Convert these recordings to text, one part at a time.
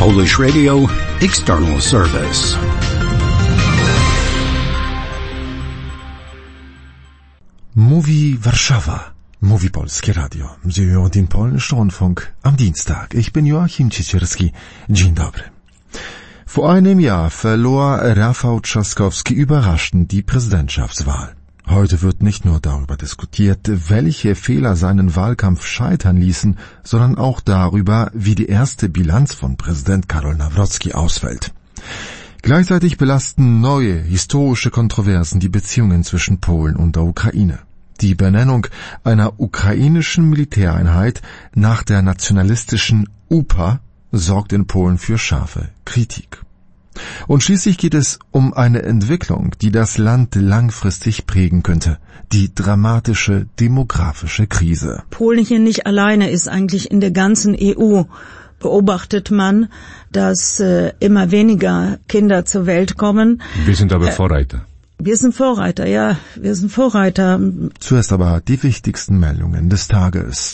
Polish Radio External Service. Mówi Warszawa, mówi Polskie Radio. Sie hören den Polnischen Rundfunk am Dienstag. Ich bin Joachim Ciecierski. Dzień dobry. Vor einem Jahr verlor Rafał Trzaskowski überraschend die Präsidentschaftswahl. Heute wird nicht nur darüber diskutiert, welche Fehler seinen Wahlkampf scheitern ließen, sondern auch darüber, wie die erste Bilanz von Präsident Karol Nawrocki ausfällt. Gleichzeitig belasten neue historische Kontroversen die Beziehungen zwischen Polen und der Ukraine. Die Benennung einer ukrainischen Militäreinheit nach der nationalistischen UPA sorgt in Polen für scharfe Kritik. Und schließlich geht es um eine Entwicklung, die das Land langfristig prägen könnte. Die dramatische demografische Krise. Polen hier nicht alleine ist. Eigentlich in der ganzen EU beobachtet man, dass immer weniger Kinder zur Welt kommen. Wir sind aber Vorreiter. Wir sind Vorreiter, ja. Wir sind Vorreiter. Zuerst aber die wichtigsten Meldungen des Tages.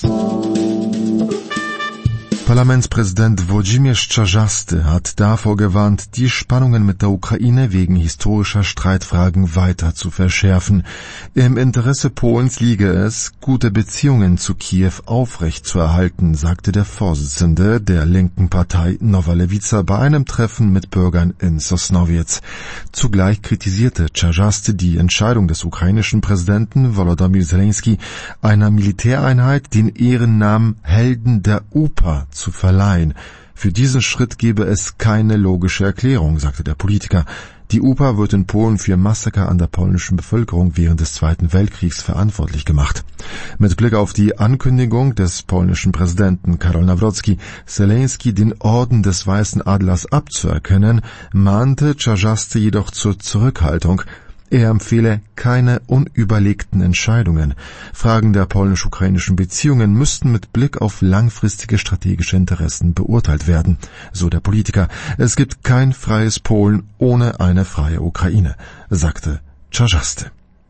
Parlamentspräsident Włodzimierz Czarzasty hat davor gewarnt, die Spannungen mit der Ukraine wegen historischer Streitfragen weiter zu verschärfen. Im Interesse Polens liege es, gute Beziehungen zu Kiew aufrechtzuerhalten, sagte der Vorsitzende der linken Partei Nowa Lewica bei einem Treffen mit Bürgern in Sosnowiec. Zugleich kritisierte Czarzasty die Entscheidung des ukrainischen Präsidenten Volodymyr Zelensky, einer Militäreinheit den Ehrennamen Helden der UPA zu verleihen. Für diesen Schritt gebe es keine logische Erklärung, sagte der Politiker. Die UPA wird in Polen für Massaker an der polnischen Bevölkerung während des Zweiten Weltkriegs verantwortlich gemacht. Mit Blick auf die Ankündigung des polnischen Präsidenten Karol Nawrocki, Zelensky den Orden des Weißen Adlers abzuerkennen, mahnte Czarzasty jedoch zur Zurückhaltung. Er empfehle keine unüberlegten Entscheidungen. Fragen der polnisch-ukrainischen Beziehungen müssten mit Blick auf langfristige strategische Interessen beurteilt werden, so der Politiker. Es gibt kein freies Polen ohne eine freie Ukraine, sagte Czarzasty.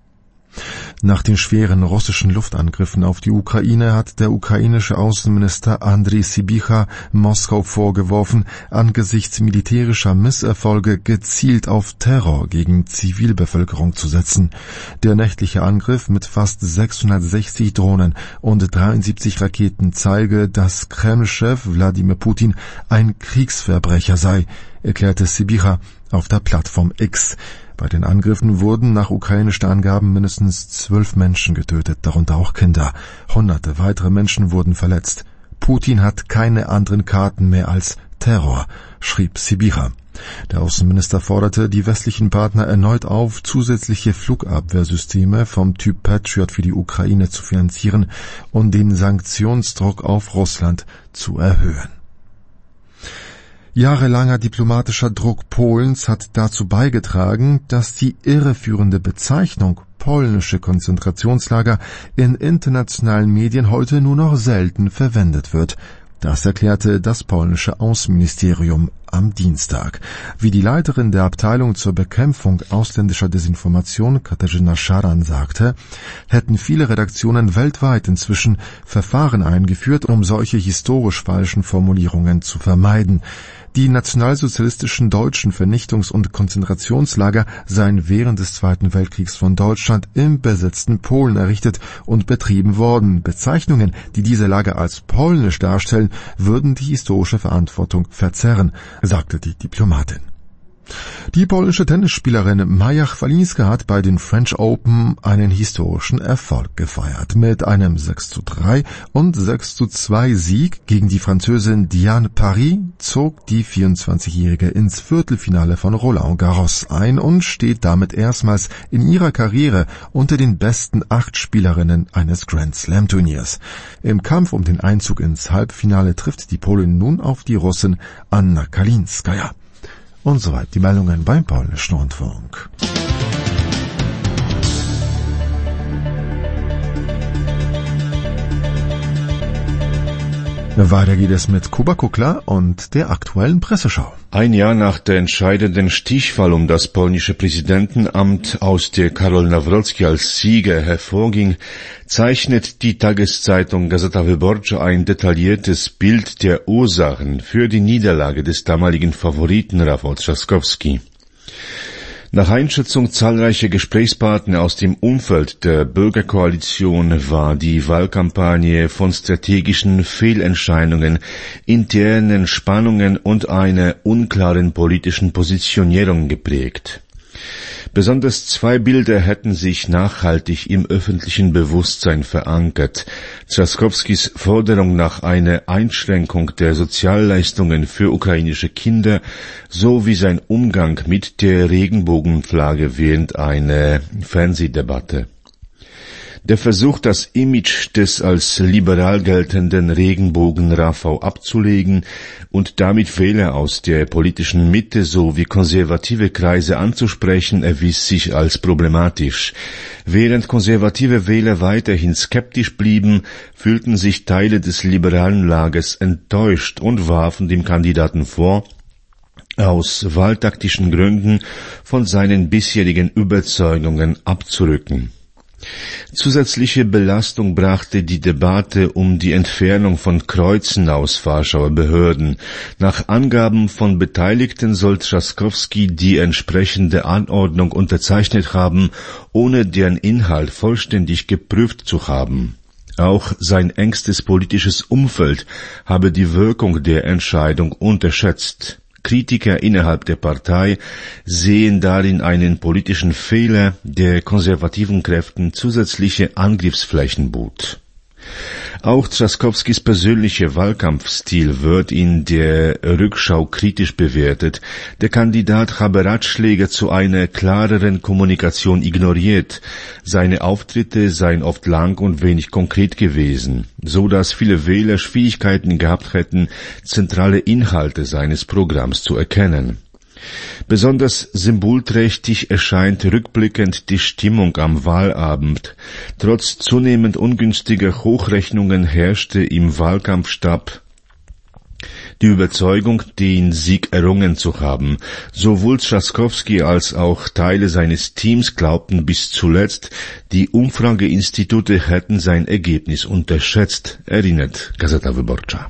Nach den schweren russischen Luftangriffen auf die Ukraine hat der ukrainische Außenminister Andriy Sybiha Moskau vorgeworfen, angesichts militärischer Misserfolge gezielt auf Terror gegen Zivilbevölkerung zu setzen. Der nächtliche Angriff mit fast 660 Drohnen und 73 Raketen zeige, dass Kreml-Chef Wladimir Putin ein Kriegsverbrecher sei, erklärte Sybiha auf der Plattform X. Bei den Angriffen wurden nach ukrainischen Angaben mindestens 12 Menschen getötet, darunter auch Kinder. Hunderte weitere Menschen wurden verletzt. Putin hat keine anderen Karten mehr als Terror, schrieb Sybiha. Der Außenminister forderte die westlichen Partner erneut auf, zusätzliche Flugabwehrsysteme vom Typ Patriot für die Ukraine zu finanzieren und den Sanktionsdruck auf Russland zu erhöhen. Jahrelanger diplomatischer Druck Polens hat dazu beigetragen, dass die irreführende Bezeichnung polnische Konzentrationslager in internationalen Medien heute nur noch selten verwendet wird. Das erklärte das polnische Außenministerium am Dienstag. Wie die Leiterin der Abteilung zur Bekämpfung ausländischer Desinformation, Katarzyna Szaran, sagte, hätten viele Redaktionen weltweit inzwischen Verfahren eingeführt, um solche historisch falschen Formulierungen zu vermeiden. Die nationalsozialistischen deutschen Vernichtungs- und Konzentrationslager seien während des Zweiten Weltkriegs von Deutschland im besetzten Polen errichtet und betrieben worden. Bezeichnungen, die diese Lager als polnisch darstellen, würden die historische Verantwortung verzerren, sagte die Diplomatin. Die polnische Tennisspielerin Maja Chwalińska hat bei den French Open einen historischen Erfolg gefeiert. Mit einem 6:3 und 6:2 Sieg gegen die Französin Diane Paris zog die 24-Jährige ins Viertelfinale von Roland Garros ein und steht damit erstmals in ihrer Karriere unter den besten 8 Spielerinnen eines Grand Slam Turniers. Im Kampf um den Einzug ins Halbfinale trifft die Polin nun auf die Russin Anna Kalinskaya. Und soweit die Meldungen beim Polnischen Rundfunk. Weiter geht es mit Kuba Kukla und der aktuellen Presseschau. Ein Jahr nach der entscheidenden Stichwahl um das polnische Präsidentenamt, aus der Karol Nawrocki als Sieger hervorging, zeichnet die Tageszeitung Gazeta Wyborcza ein detailliertes Bild der Ursachen für die Niederlage des damaligen Favoriten Rafał Trzaskowski. Nach Einschätzung zahlreicher Gesprächspartner aus dem Umfeld der Bürgerkoalition war die Wahlkampagne von strategischen Fehlentscheidungen, internen Spannungen und einer unklaren politischen Positionierung geprägt. Besonders zwei Bilder hätten sich nachhaltig im öffentlichen Bewusstsein verankert: Trzaskowskis Forderung nach einer Einschränkung der Sozialleistungen für ukrainische Kinder sowie sein Umgang mit der Regenbogenflagge während einer Fernsehdebatte. Der Versuch, das Image des als liberal geltenden Regenbogen-Rafał abzulegen und damit Wähler aus der politischen Mitte sowie konservative Kreise anzusprechen, erwies sich als problematisch. Während konservative Wähler weiterhin skeptisch blieben, fühlten sich Teile des liberalen Lagers enttäuscht und warfen dem Kandidaten vor, aus wahltaktischen Gründen von seinen bisherigen Überzeugungen abzurücken. Zusätzliche Belastung brachte die Debatte um die Entfernung von Kreuzen aus Warschauer Behörden. Nach Angaben von Beteiligten soll Trzaskowski die entsprechende Anordnung unterzeichnet haben, ohne deren Inhalt vollständig geprüft zu haben. Auch sein engstes politisches Umfeld habe die Wirkung der Entscheidung unterschätzt. Kritiker innerhalb der Partei sehen darin einen politischen Fehler, der konservativen Kräften zusätzliche Angriffsflächen bot. Auch Trzaskowskis persönlicher Wahlkampfstil wird in der Rückschau kritisch bewertet. Der Kandidat habe Ratschläge zu einer klareren Kommunikation ignoriert. Seine Auftritte seien oft lang und wenig konkret gewesen, so dass viele Wähler Schwierigkeiten gehabt hätten, zentrale Inhalte seines Programms zu erkennen. Besonders symbolträchtig erscheint rückblickend die Stimmung am Wahlabend. Trotz zunehmend ungünstiger Hochrechnungen herrschte im Wahlkampfstab die Überzeugung, den Sieg errungen zu haben. Sowohl Trzaskowski als auch Teile seines Teams glaubten bis zuletzt, die Umfrageinstitute hätten sein Ergebnis unterschätzt, erinnert Gazeta Wyborcza.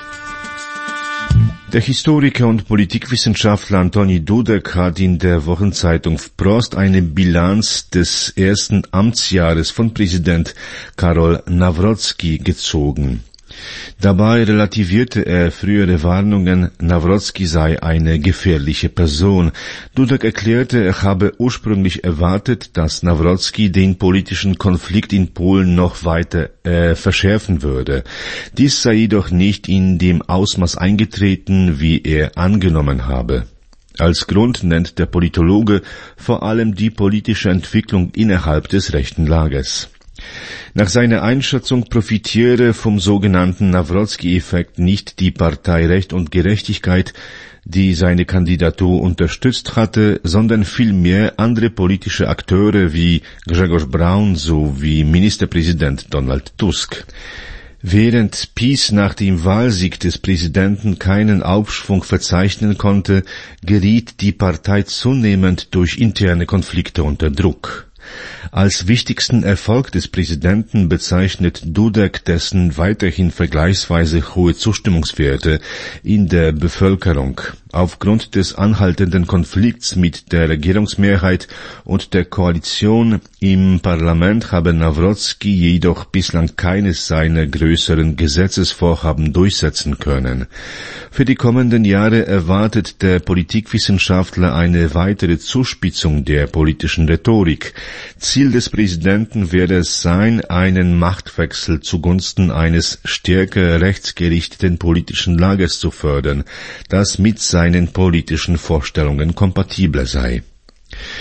Der Historiker und Politikwissenschaftler Antoni Dudek hat in der Wochenzeitung Wprost eine Bilanz des ersten Amtsjahres von Präsident Karol Nawrocki gezogen. Dabei relativierte er frühere Warnungen, Nawrocki sei eine gefährliche Person. Dudek erklärte, er habe ursprünglich erwartet, dass Nawrocki den politischen Konflikt in Polen noch weiter verschärfen würde. Dies sei jedoch nicht in dem Ausmaß eingetreten, wie er angenommen habe. Als Grund nennt der Politologe vor allem die politische Entwicklung innerhalb des rechten Lagers. Nach seiner Einschätzung profitiere vom sogenannten Nawrocki-Effekt nicht die Partei Recht und Gerechtigkeit, die seine Kandidatur unterstützt hatte, sondern vielmehr andere politische Akteure wie Grzegorz Braun sowie Ministerpräsident Donald Tusk. Während PiS nach dem Wahlsieg des Präsidenten keinen Aufschwung verzeichnen konnte, geriet die Partei zunehmend durch interne Konflikte unter Druck. Als wichtigsten Erfolg des Präsidenten bezeichnet Dudek dessen weiterhin vergleichsweise hohe Zustimmungswerte in der Bevölkerung. Aufgrund des anhaltenden Konflikts mit der Regierungsmehrheit und der Koalition im Parlament habe Nawrocki jedoch bislang keines seiner größeren Gesetzesvorhaben durchsetzen können. Für die kommenden Jahre erwartet der Politikwissenschaftler eine weitere Zuspitzung der politischen Rhetorik. Ziel des Präsidenten werde es sein, einen Machtwechsel zugunsten eines stärker rechtsgerichteten politischen Lagers zu fördern, das mit seinen politischen Vorstellungen kompatibler sei.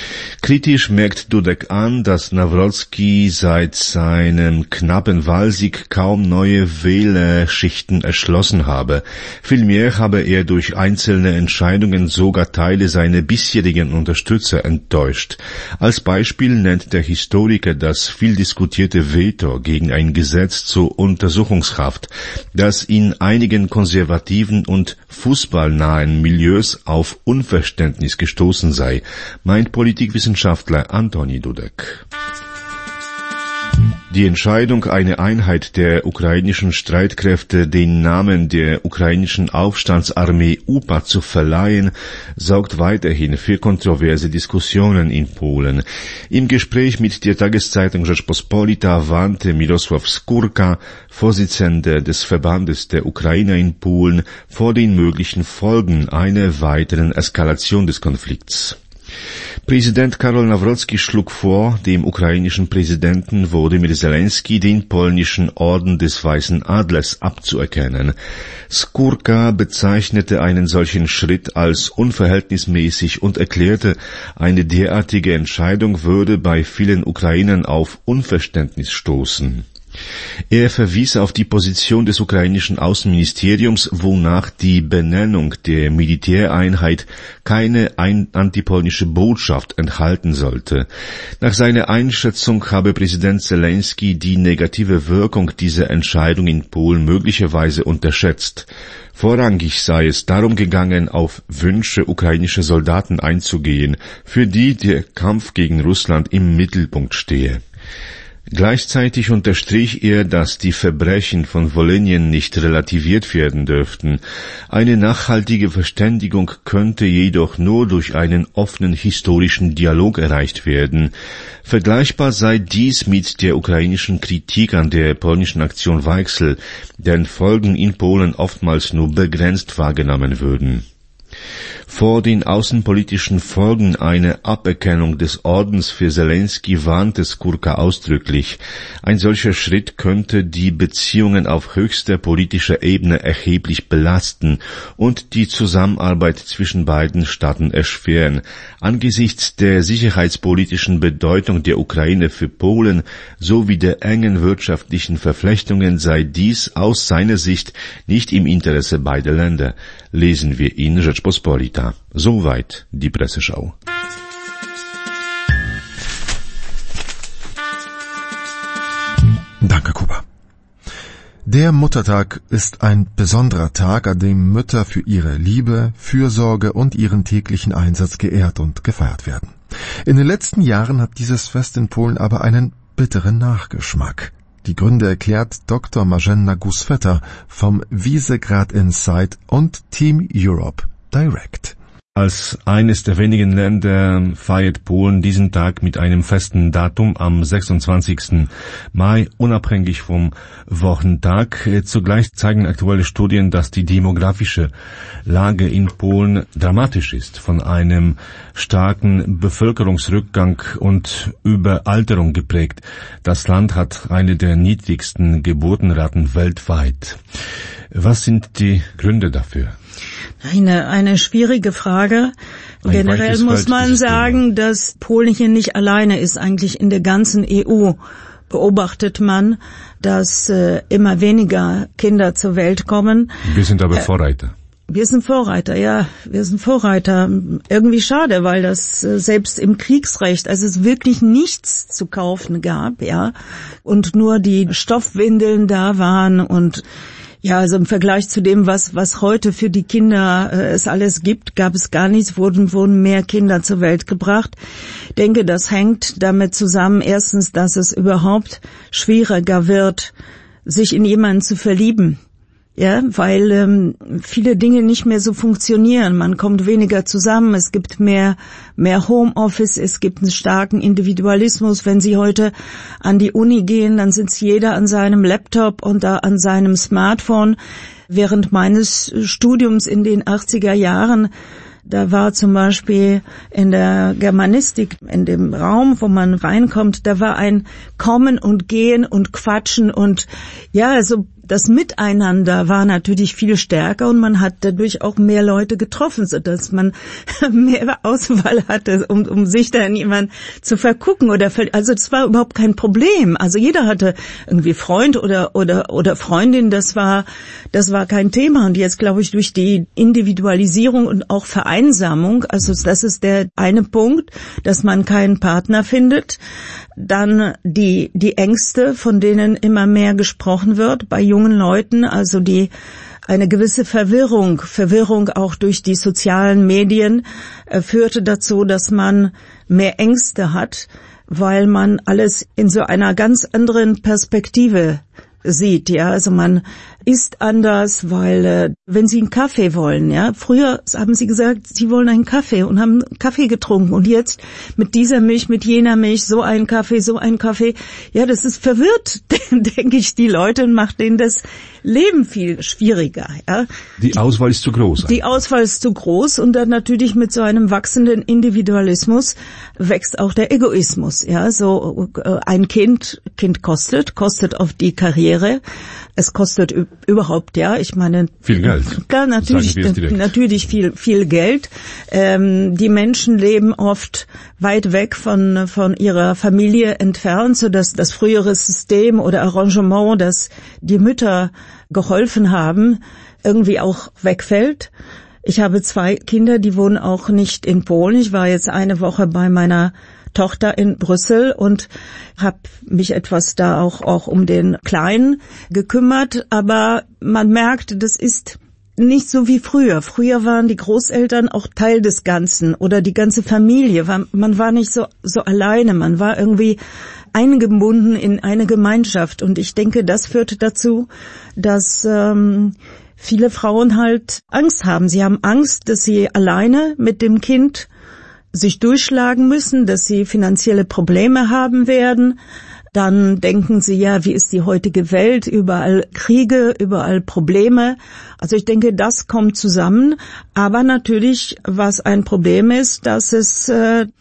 Kritisch merkt Dudek an, dass Nawrocki seit seinem knappen Wahlsieg kaum neue Wählerschichten erschlossen habe. Vielmehr habe er durch einzelne Entscheidungen sogar Teile seiner bisherigen Unterstützer enttäuscht. Als Beispiel nennt der Historiker das viel diskutierte Veto gegen ein Gesetz zur Untersuchungshaft, das in einigen konservativen und fußballnahen Milieus auf Unverständnis gestoßen sei, meint Politikwissenschaftler Antoni Dudek. Die Entscheidung, einer Einheit der ukrainischen Streitkräfte den Namen der ukrainischen Aufstandsarmee UPA zu verleihen, sorgt weiterhin für kontroverse Diskussionen in Polen. Im Gespräch mit der Tageszeitung Rzeczpospolita warnte Mirosław Skórka, Vorsitzender des Verbandes der Ukrainer in Polen, vor den möglichen Folgen einer weiteren Eskalation des Konflikts. Präsident Karol Nawrocki schlug vor, dem ukrainischen Präsidenten Volodymyr Zelensky den polnischen Orden des Weißen Adlers abzuerkennen. Skórka bezeichnete einen solchen Schritt als unverhältnismäßig und erklärte, eine derartige Entscheidung würde bei vielen Ukrainern auf Unverständnis stoßen. Er verwies auf die Position des ukrainischen Außenministeriums, wonach die Benennung der Militäreinheit keine antipolnische Botschaft enthalten sollte. Nach seiner Einschätzung habe Präsident Zelensky die negative Wirkung dieser Entscheidung in Polen möglicherweise unterschätzt. Vorrangig sei es darum gegangen, auf Wünsche ukrainischer Soldaten einzugehen, für die der Kampf gegen Russland im Mittelpunkt stehe. Gleichzeitig unterstrich er, dass die Verbrechen von Volynien nicht relativiert werden dürften. Eine nachhaltige Verständigung könnte jedoch nur durch einen offenen historischen Dialog erreicht werden. Vergleichbar sei dies mit der ukrainischen Kritik an der polnischen Aktion Weichsel, deren Folgen in Polen oftmals nur begrenzt wahrgenommen würden. Vor den außenpolitischen Folgen einer Aberkennung des Ordens für Zelensky warnte Skórka ausdrücklich. Ein solcher Schritt könnte die Beziehungen auf höchster politischer Ebene erheblich belasten und die Zusammenarbeit zwischen beiden Staaten erschweren. Angesichts der sicherheitspolitischen Bedeutung der Ukraine für Polen sowie der engen wirtschaftlichen Verflechtungen sei dies aus seiner Sicht nicht im Interesse beider Länder. Lesen wir in Rzeczpospolita. Soweit die Presseschau. Danke, Kuba. Der Muttertag ist ein besonderer Tag, an dem Mütter für ihre Liebe, Fürsorge und ihren täglichen Einsatz geehrt und gefeiert werden. In den letzten Jahren hat dieses Fest in Polen aber einen bitteren Nachgeschmack. Die Gründe erklärt Dr. Marzena Gusweta vom Visegrad Insight und Team Europe Direct. Als eines der wenigen Länder feiert Polen diesen Tag mit einem festen Datum am 26. Mai, unabhängig vom Wochentag. Zugleich zeigen aktuelle Studien, dass die demografische Lage in Polen dramatisch ist, von einem starken Bevölkerungsrückgang und Überalterung geprägt. Das Land hat eine der niedrigsten Geburtenraten weltweit. Was sind die Gründe dafür? Eine schwierige Frage. Generell muss man sagen, dass Polen hier nicht alleine ist. Eigentlich in der ganzen EU beobachtet man, dass immer weniger Kinder zur Welt kommen. Wir sind aber Vorreiter. Wir sind Vorreiter, ja. Wir sind Vorreiter. Irgendwie schade, weil das selbst im Kriegsrecht, als es wirklich nichts zu kaufen gab, ja, und nur die Stoffwindeln da waren und ja, also im Vergleich zu dem, was heute für die Kinder es alles gibt, gab es gar nichts, wurden mehr Kinder zur Welt gebracht. Ich denke, das hängt damit zusammen, erstens, dass es überhaupt schwieriger wird, sich in jemanden zu verlieben. Ja, weil viele Dinge nicht mehr so funktionieren. Man kommt weniger zusammen, es gibt mehr Homeoffice, es gibt einen starken Individualismus. Wenn Sie heute an die Uni gehen, dann sitzt jeder an seinem Laptop und da an seinem Smartphone. Während meines Studiums in den 80er Jahren, da war zum Beispiel in der Germanistik, in dem Raum, wo man reinkommt, da war ein Kommen und Gehen und Quatschen und ja, also das Miteinander war natürlich viel stärker und man hat dadurch auch mehr Leute getroffen, sodass man mehr Auswahl hatte, um sich dann jemand zu vergucken also das war überhaupt kein Problem. Also jeder hatte irgendwie Freund oder Freundin, das war kein Thema. Und jetzt glaube ich durch die Individualisierung und auch Vereinsamung, also das ist der eine Punkt, dass man keinen Partner findet. Dann die Ängste, von denen immer mehr gesprochen wird bei jungen Leuten, also eine gewisse Verwirrung auch durch die sozialen Medien führte dazu, dass man mehr Ängste hat, weil man alles in so einer ganz anderen Perspektive sieht, ja, also man ist anders, weil wenn Sie einen Kaffee wollen, ja, früher haben Sie gesagt, Sie wollen einen Kaffee und haben Kaffee getrunken und jetzt mit dieser Milch, mit jener Milch, so ein Kaffee, ja, das ist verwirrt, denke ich, die Leute und macht denen das Leben viel schwieriger, ja. Die Auswahl ist zu groß. Die Auswahl ist zu groß und dann natürlich mit so einem wachsenden Individualismus wächst auch der Egoismus, ja, so ein Kind kostet auf die Karriere. Es kostet überhaupt, ja, ich meine... Viel Geld. Klar, natürlich viel Geld. Die Menschen leben oft weit weg von ihrer Familie entfernt, so dass das frühere System oder Arrangement, das die Mütter geholfen haben, irgendwie auch wegfällt. Ich habe 2 Kinder, die wohnen auch nicht in Polen. Ich war jetzt eine Woche bei meiner Tochter in Brüssel und habe mich etwas da auch um den Kleinen gekümmert, aber man merkt, das ist nicht so wie früher. Früher waren die Großeltern auch Teil des Ganzen oder die ganze Familie. Man war nicht so alleine, man war irgendwie eingebunden in eine Gemeinschaft und ich denke, das führte dazu, dass viele Frauen halt Angst haben. Sie haben Angst, dass sie alleine mit dem Kind sich durchschlagen müssen, dass sie finanzielle Probleme haben werden. Dann denken sie, ja, wie ist die heutige Welt? Überall Kriege, überall Probleme. Also ich denke, das kommt zusammen. Aber natürlich, was ein Problem ist, dass es,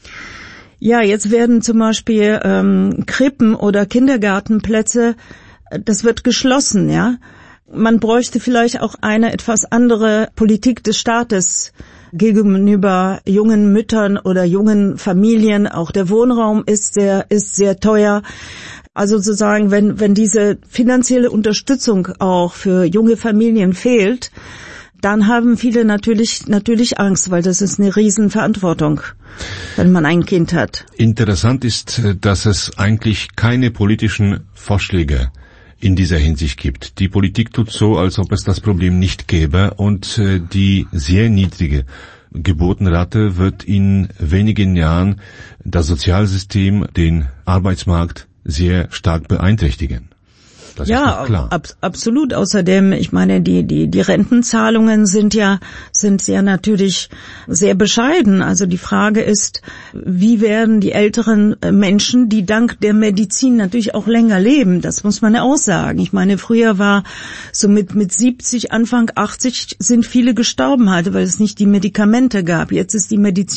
jetzt werden zum Beispiel Krippen oder Kindergartenplätze, das wird geschlossen, ja. Man bräuchte vielleicht auch eine etwas andere Politik des Staates gegenüber jungen Müttern oder jungen Familien. Auch der Wohnraum ist sehr teuer. Also sozusagen, wenn diese finanzielle Unterstützung auch für junge Familien fehlt, dann haben viele natürlich Angst, weil das ist eine Riesenverantwortung, wenn man ein Kind hat. Interessant ist, dass es eigentlich keine politischen Vorschläge in dieser Hinsicht gibt. Die Politik tut so, als ob es das Problem nicht gäbe und die sehr niedrige Geburtenrate wird in wenigen Jahren das Sozialsystem, den Arbeitsmarkt sehr stark beeinträchtigen. Das ist doch klar. Absolut. Außerdem, ich meine, die Rentenzahlungen sind ja natürlich sehr bescheiden. Also die Frage ist, wie werden die älteren Menschen, die dank der Medizin natürlich auch länger leben, das muss man ja auch sagen. Ich meine, früher war so mit 70, Anfang 80 sind viele gestorben halt, weil es nicht die Medikamente gab. Jetzt ist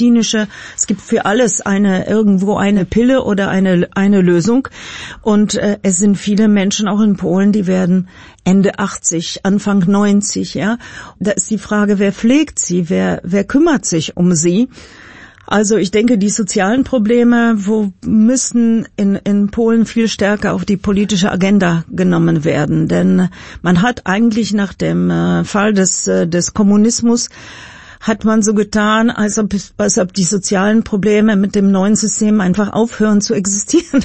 es gibt für alles irgendwo eine Pille oder eine Lösung. Und es sind viele Menschen auch in Polen, die werden Ende 80, Anfang 90, ja. Da ist die Frage, wer pflegt sie, wer kümmert sich um sie? Also ich denke, die sozialen Probleme, müssen in Polen viel stärker auf die politische Agenda genommen werden. Denn man hat eigentlich nach dem Fall des Kommunismus hat man so getan, als ob die sozialen Probleme mit dem neuen System einfach aufhören zu existieren.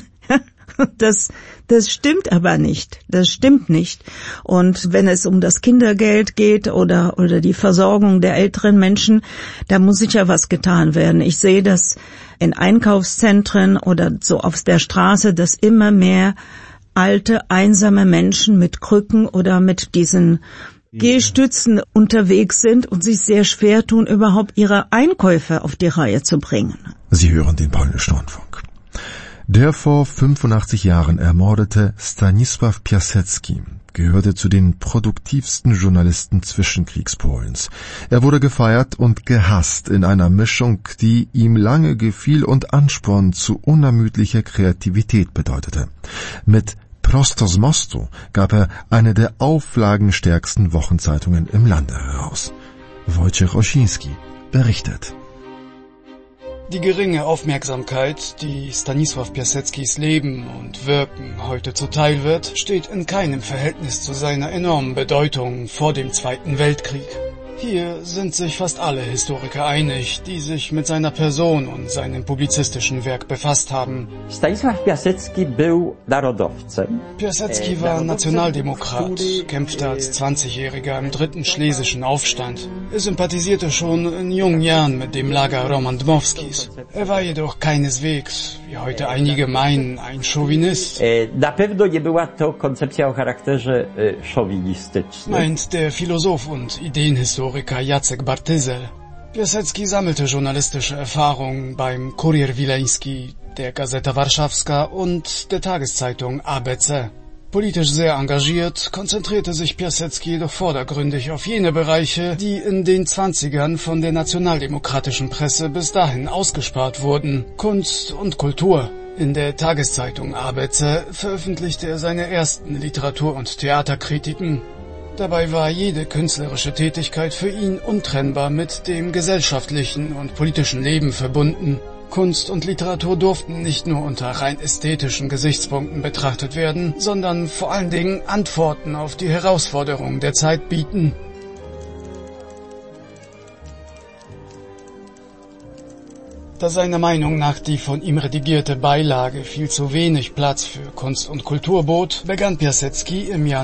Das stimmt aber nicht. Das stimmt nicht. Und wenn es um das Kindergeld geht oder die Versorgung der älteren Menschen, da muss sicher was getan werden. Ich sehe das in Einkaufszentren oder so auf der Straße, dass immer mehr alte, einsame Menschen mit Krücken oder mit diesen Gehstützen unterwegs sind und sich sehr schwer tun, überhaupt ihre Einkäufe auf die Reihe zu bringen. Sie hören den Polnischen Rundfunk. Der vor 85 Jahren ermordete Stanisław Piasecki gehörte zu den produktivsten Journalisten Zwischenkriegspolens. Er wurde gefeiert und gehasst in einer Mischung, die ihm lange gefiel und Ansporn zu unermüdlicher Kreativität bedeutete. Mit Prosto z mostu gab er eine der auflagenstärksten Wochenzeitungen im Lande heraus. Wojciech Osiński berichtet. Die geringe Aufmerksamkeit, die Stanisław Piaseckis Leben und Wirken heute zuteil wird, steht in keinem Verhältnis zu seiner enormen Bedeutung vor dem Zweiten Weltkrieg. Hier sind sich fast alle Historiker einig, die sich mit seiner Person und seinem publizistischen Werk befasst haben. Stanisław Piasecki był narodowcem. Piasecki war Nationaldemokrat, kämpfte als 20-Jähriger im dritten Schlesischen Aufstand. Er sympathisierte schon in jungen Jahren mit dem Lager Roman Dmowskis. Er war jedoch keineswegs, wie heute einige meinen, ein Chauvinist. Na pewno nie była to koncepcja o charakterze szowinistycznym. Meint der Philosoph und Ideenhistoriker Jacek Bartyzel. Piasecki sammelte journalistische Erfahrungen beim Kurier Wileński, der Gazeta Warszawska und der Tageszeitung ABC. Politisch sehr engagiert, konzentrierte sich Piasecki jedoch vordergründig auf jene Bereiche, die in den 20ern von der nationaldemokratischen Presse bis dahin ausgespart wurden: Kunst und Kultur. In der Tageszeitung ABC veröffentlichte er seine ersten Literatur- und Theaterkritiken. Dabei war jede künstlerische Tätigkeit für ihn untrennbar mit dem gesellschaftlichen und politischen Leben verbunden. Kunst und Literatur durften nicht nur unter rein ästhetischen Gesichtspunkten betrachtet werden, sondern vor allen Dingen Antworten auf die Herausforderungen der Zeit bieten. Da seiner Meinung nach die von ihm redigierte Beilage viel zu wenig Platz für Kunst und Kultur bot, begann Piasecki im Jahr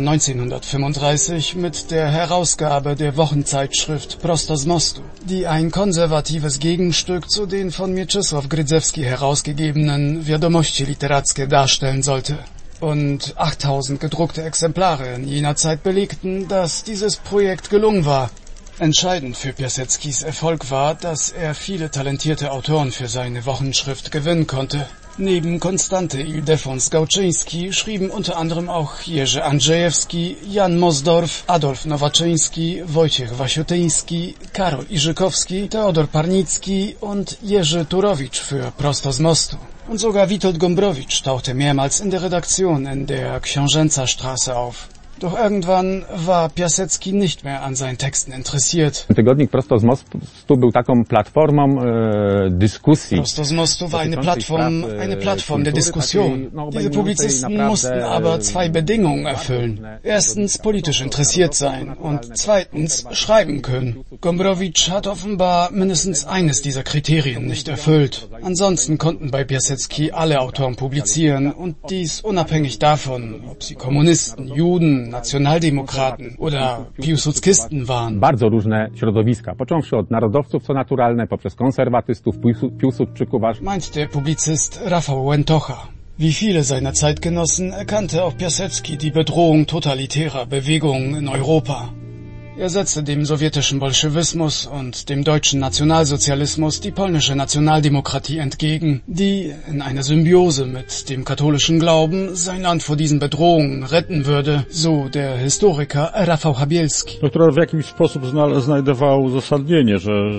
1935 mit der Herausgabe der Wochenzeitschrift Prosto z mostu, die ein konservatives Gegenstück zu den von Mieczysław Grydzewski herausgegebenen Wiadomości literackie darstellen sollte. Und 8000 gedruckte Exemplare in jener Zeit belegten, dass dieses Projekt gelungen war. Entscheidend für Piaseckis Erfolg war, dass er viele talentierte Autoren für seine Wochenschrift gewinnen konnte. Neben Konstante Ildefons Gałczyński schrieben unter anderem auch Jerzy Andrzejewski, Jan Mosdorf, Adolf Nowaczyński, Wojciech Wasiutyński, Karol Iżykowski, Teodor Parnicki und Jerzy Turowicz für Prosto z mostu. Und sogar Witold Gombrowicz tauchte mehrmals in der Redaktion in der Książęca-Straße auf. Doch irgendwann war Piasecki nicht mehr an seinen Texten interessiert. Tygodnik Prosto z mostu był taką platformą dyskusji. Prosto z mostu war eine Plattform der Diskussion. Diese Publizisten mussten aber zwei Bedingungen erfüllen. Erstens politisch interessiert sein und zweitens schreiben können. Gombrowicz hat offenbar mindestens eines dieser Kriterien nicht erfüllt. Ansonsten konnten bei Piasecki alle Autoren publizieren und dies unabhängig davon, ob sie Kommunisten, Juden, Nationaldemokraten oder Piłsudskisten waren. Bardzo różne środowiska, począwszy od narodowców, co naturalne, poprzez konserwatystów, Piłsudczyków, meint der Publizist Rafał Łętocha. Wie viele seiner Zeitgenossen erkannte auch Piasecki die Bedrohung totalitärer Bewegungen in Europa. Er setzte dem sowjetischen Bolschewismus und dem deutschen Nationalsozialismus die polnische Nationaldemokratie entgegen, die in einer Symbiose mit dem katholischen Glauben sein Land vor diesen Bedrohungen retten würde, so der Historiker Rafał Habielski. Który w jakiś sposób znajdował uzasadnienie,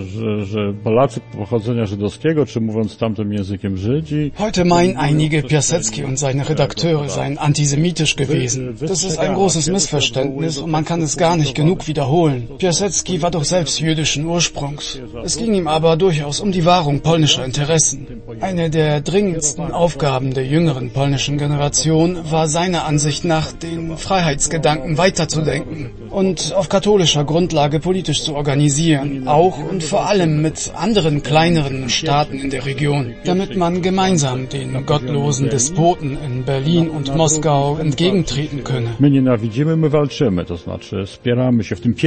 że Polacy pochodzenia żydowskiego, czy mówiąc tamtym językiem Żydzi... Heute meinen einige, Piasecki und seine Redakteure seien antisemitisch gewesen. Das ist ein großes Missverständnis und man kann es gar nicht genug wiederholen. Piasecki war doch selbst jüdischen Ursprungs. Es ging ihm aber durchaus um die Wahrung polnischer Interessen. Eine der dringendsten Aufgaben der jüngeren polnischen Generation war seiner Ansicht nach, den Freiheitsgedanken weiterzudenken und auf katholischer Grundlage politisch zu organisieren, auch und vor allem mit anderen kleineren Staaten in der Region, damit man gemeinsam den gottlosen Despoten in Berlin und Moskau entgegentreten könne. My nienawidzimy, my walczymy, to znaczy spieramy się w tym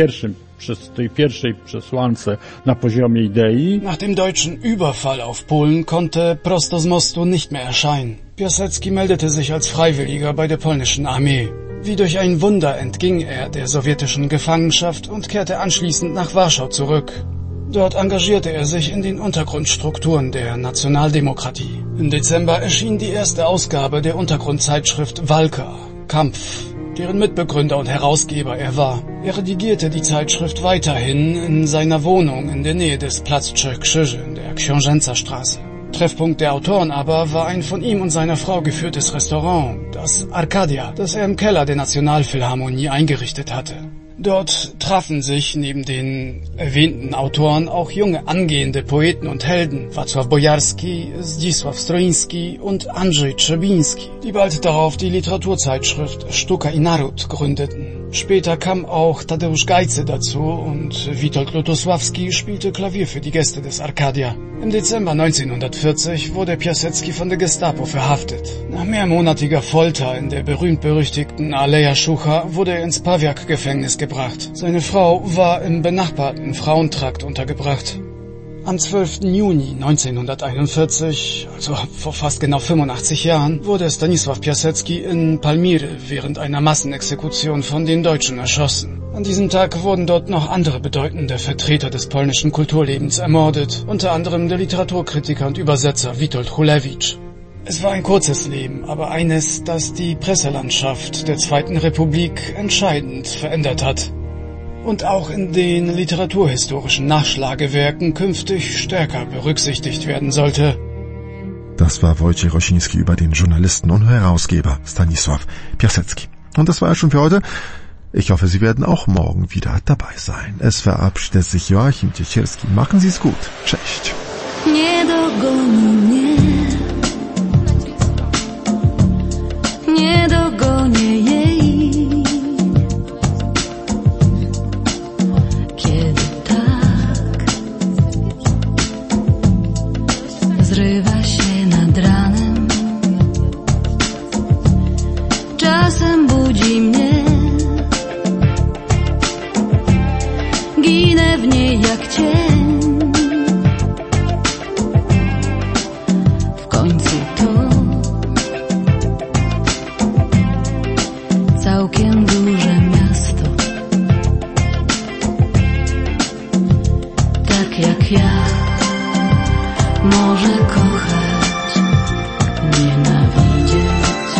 tej pierwszej przesłance na poziomie idei. Nach dem deutschen Überfall auf Polen konnte Prosto z mostu nicht mehr erscheinen. Piasecki meldete sich als Freiwilliger bei der polnischen Armee. Wie durch ein Wunder entging er der sowjetischen Gefangenschaft und kehrte anschließend nach Warschau zurück. Dort engagierte er sich in den Untergrundstrukturen der Nationaldemokratie. Im Dezember erschien die erste Ausgabe der Untergrundzeitschrift Walka, Kampf, deren Mitbegründer und Herausgeber er war. Er redigierte die Zeitschrift weiterhin in seiner Wohnung in der Nähe des Platz Trzech Krzyży in der Książęca-Straße. Treffpunkt der Autoren aber war ein von ihm und seiner Frau geführtes Restaurant, das Arcadia, das er im Keller der Nationalphilharmonie eingerichtet hatte. Dort trafen sich neben den erwähnten Autoren auch junge angehende Poeten und Helden, Wacław Bojarski, Zdzisław Stroiński und Andrzej Trzebinski, die bald darauf die Literaturzeitschrift Sztuka i Naród gründeten. Später kam auch Tadeusz Gajcy dazu und Witold Lutosławski spielte Klavier für die Gäste des Arcadia. Im Dezember 1940 wurde Piasecki von der Gestapo verhaftet. Nach mehrmonatiger Folter in der berühmt-berüchtigten Aleja Schucha wurde er ins Pawiak-Gefängnis gebracht. Seine Frau war im benachbarten Frauentrakt untergebracht. Am 12. Juni 1941, also vor fast genau 85 Jahren, wurde Stanisław Piasecki in Palmyry während einer Massenexekution von den Deutschen erschossen. An diesem Tag wurden dort noch andere bedeutende Vertreter des polnischen Kulturlebens ermordet, unter anderem der Literaturkritiker und Übersetzer Witold Hulewicz. Es war ein kurzes Leben, aber eines, das die Presselandschaft der Zweiten Republik entscheidend verändert hat und auch in den literaturhistorischen Nachschlagewerken künftig stärker berücksichtigt werden sollte. Das war Wojciech Rosiński über den Journalisten und Herausgeber Stanisław Piasecki. Und das war es schon für heute. Ich hoffe, Sie werden auch morgen wieder dabei sein. Es verabschiedet sich Joachim Ciesielski. Machen Sie es gut. Cześć. Nie dogoni mnie, nie dogonię jej, kiedy tak zrywa się nad ranem, czasem budzi mnie, ginę w niej jak cień. W końcu to całkiem duże miasto, tak jak ja, może kochać, nienawidzieć.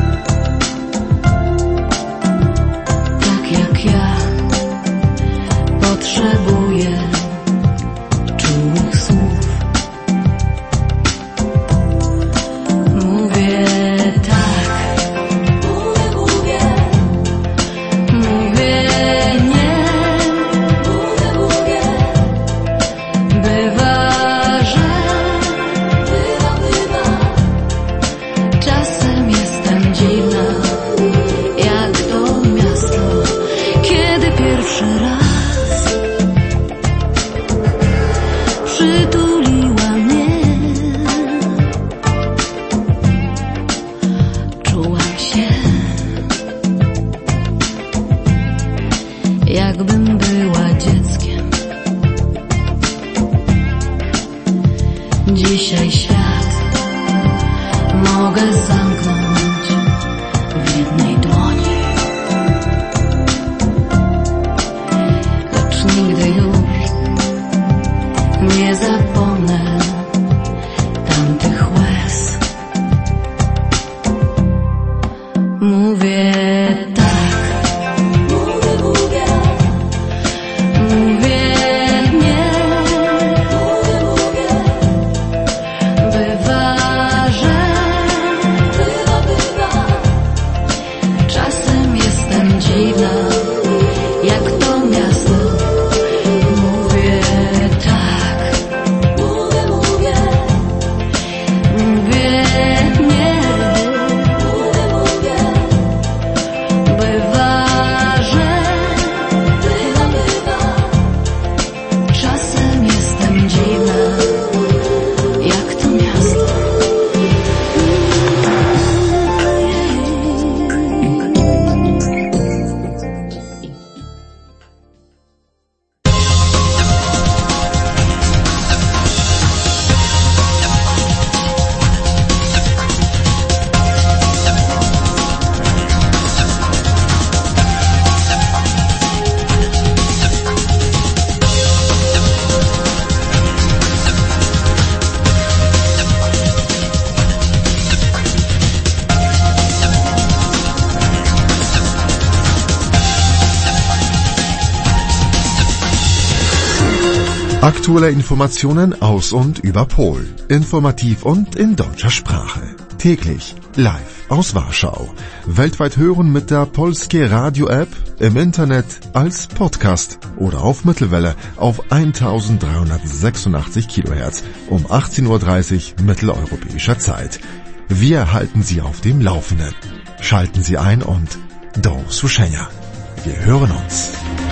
Tak jak ja, potrzebuję czułych słów. Mówię tak, mówię nie, bywa, że czasem jestem dziwna, jak to miasto, kiedy pierwszy raz przytuliła mnie. Czułam się, jakbym była dzieckiem. Dzisiaj świat mogę zamknąć w jednej dłoni, lecz nigdy już nie zapomnę tamtych łez. Mówię tak, mówię nie, bywa, że czasem jestem dziwna, jak to miasto. Mówię tak, mówię nie, Aktuelle Informationen aus und über Polen. Informativ und in deutscher Sprache. Täglich live aus Warschau. Weltweit hören mit der Polskie Radio App, im Internet, als Podcast oder auf Mittelwelle auf 1386 kHz um 18:30 Uhr mitteleuropäischer Zeit. Wir halten Sie auf dem Laufenden. Schalten Sie ein und do usłyszenia. Wir hören uns.